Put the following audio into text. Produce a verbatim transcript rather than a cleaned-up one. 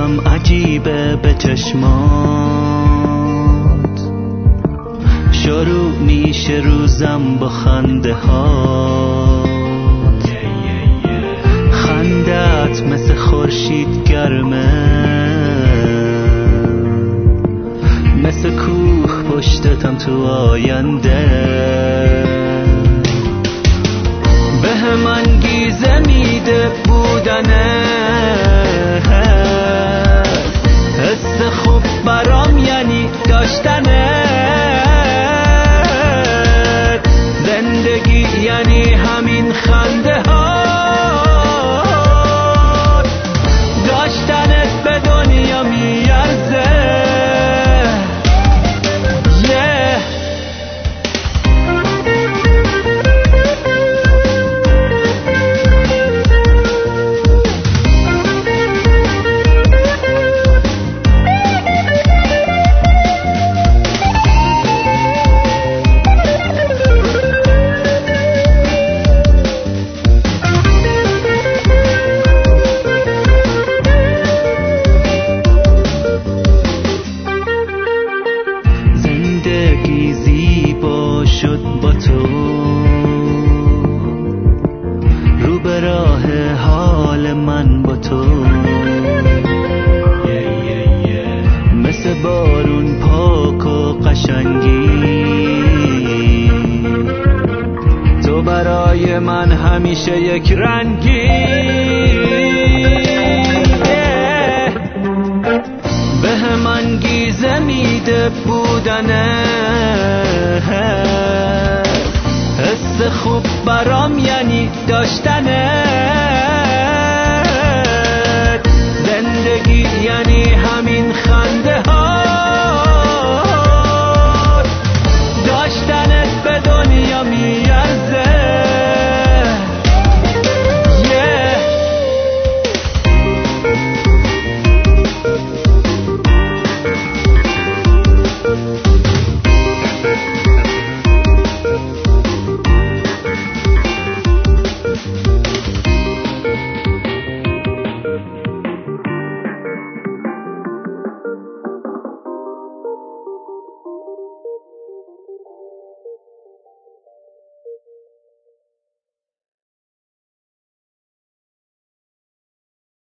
هم عجیبه به چشمات، شروع میشه روزم با خنده ها، خندت مثل خورشید گرمه، مثل کوه پشتتم تو آینده، به هم انگیزه میده بودنه، حس خوب برام یعنی داشتنه، زندگی یعنی همین خنده ها، داشتنت به دنیا میارزه. زیبا شد با تو، رو به راه حال من با تو، مثل بارون پاک و قشنگی، تو برای من همیشه یک رنگی، به هم انگیزه میده بودنه، حس خوب برام یعنی داشتنه،